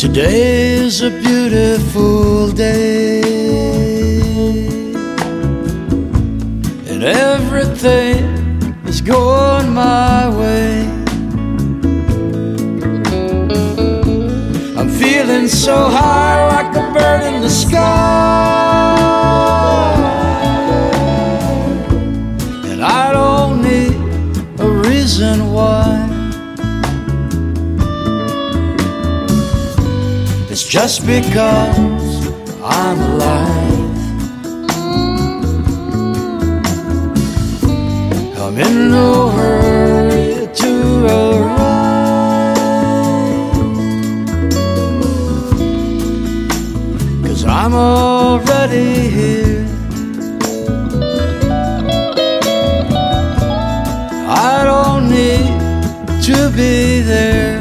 Today's a beautiful day, and everything is going my way. I'm feeling so high like a bird in the sky, and I don't need a reason why. It's just because I'm alive. I'm in no hurry to arrive, 'cause I'm already here. I don't need to be there.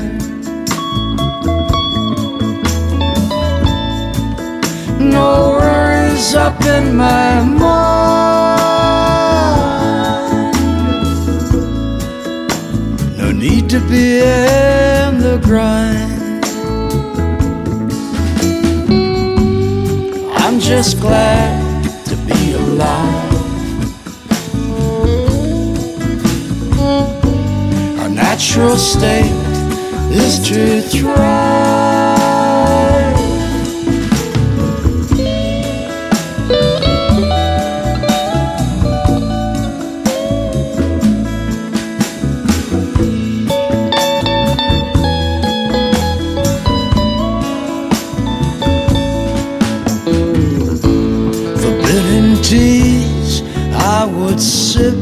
No worries up in my mind, no need to be in the grind. I'm just glad to be alive. Our natural state is to thrive. Teas I would sip,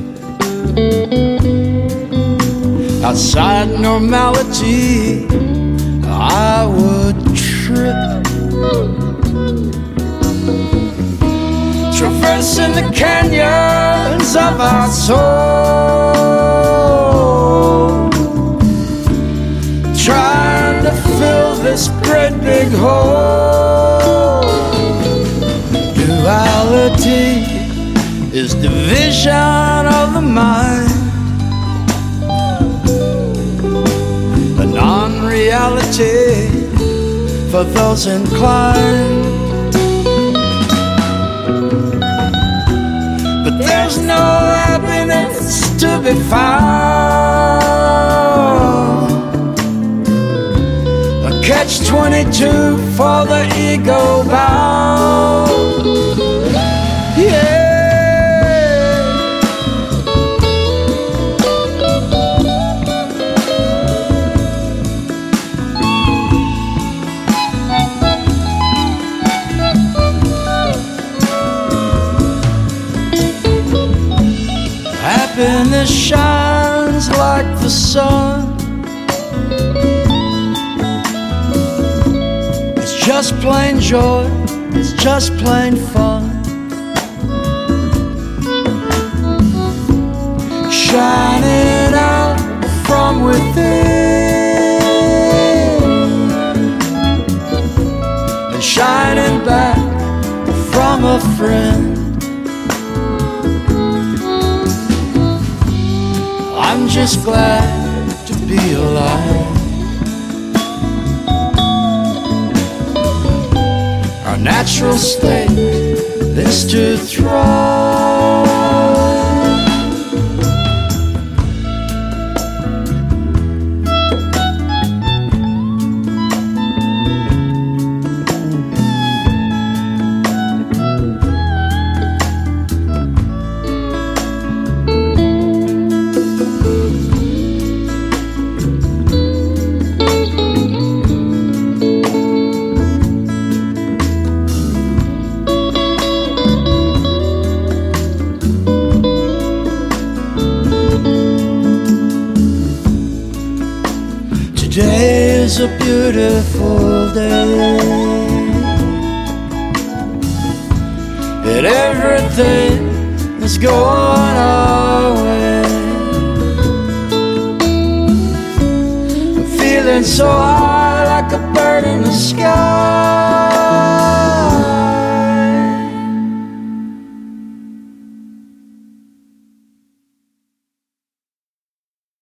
outside normality I would trip, traversing the canyons of our soul, trying to fill this great big hole. Duality is division of the mind, a non-reality for those inclined. But there's no happiness to be found, a catch-22 for the ego bound. Yeah. Happiness shines like the sun. It's just plain joy, it's just plain fun. Shining out from within and shining back from a friend. I'm just glad to be alive. Our natural state is to thrive. Today's a beautiful day, and everything is going our way. I'm feeling so high like a bird in the sky,